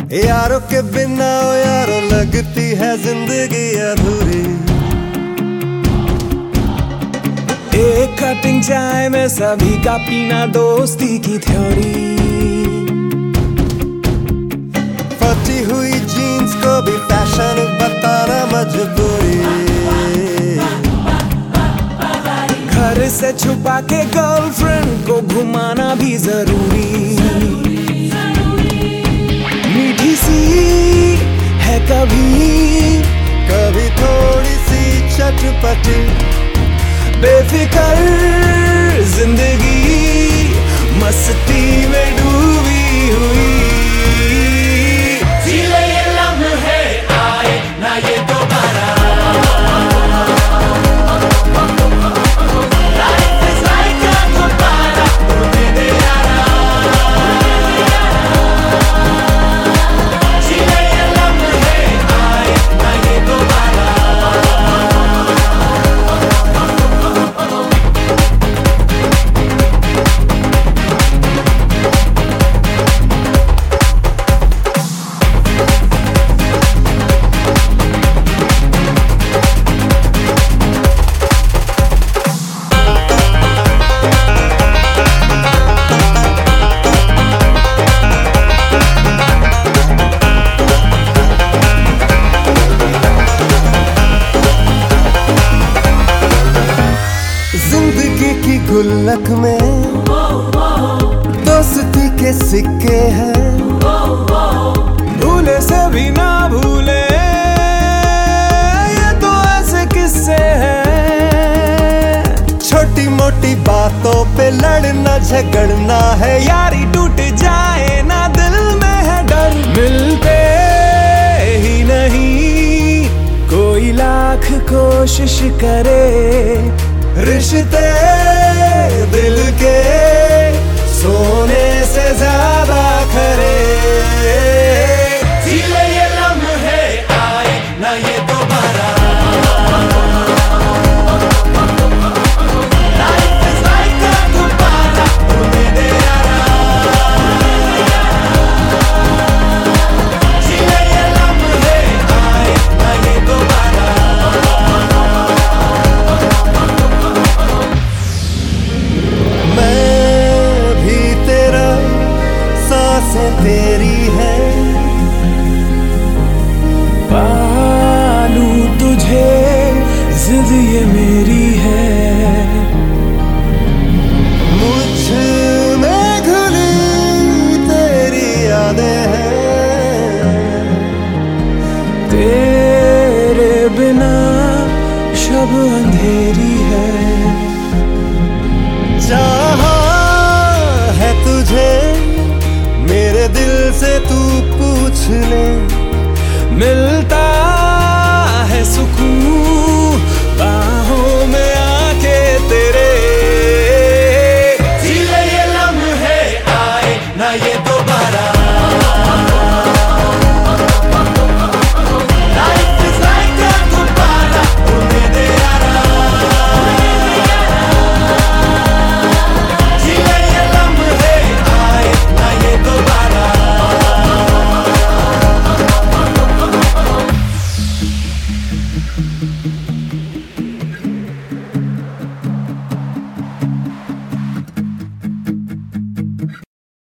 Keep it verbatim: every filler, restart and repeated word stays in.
यारों के बिना ओ यारों लगती है जिंदगी अधूरी। एक कटिंग चाय में सभी का पीना दोस्ती की थ्योरी। फटी हुई जीन्स को भी फैशन बताना मजबूरी। घर से छुपा के गर्लफ्रेंड को घुमाना भी जरूरी। मीठी सी है कभी कभी थोड़ी सी चटपटी। बेफिकर जिंदगी मस्ती में डूबी हुई। जी ले ये लम्हे आए ना ये दोबारा। Life is like a दोबारा होने दे यारा। जी ले ये लम्हे आए ना ये दोबारा। जिंदगी की गुल्लक में दोस्ती के सिक्के हैं। भूले से भी ना भूले ये तो ऐसे किस्से हैं। छोटी मोटी बातों पे लड़ना झगड़ना है। यारी टूट जाए ना दिल में है डर। मिलते ही नहीं कोई लाख कोशिश करे। रिश्ते दिल के सोने से ज्यादा खरे। जी ले ये लम्हे आए ना ये दोबारा। Life is like a दोबारा होने दे यारा। जी ले ये लम्हे आए ना ये दोबारा। मैं भी तेरा सांसें तेरी है। पालू तुझे जिद ये मेरी है। मुझ में घुली तेरी यादें हैं। तेरे बिना शब अंधेरी है। चाहा है तुझे मेरे दिल से तू पूछ ले।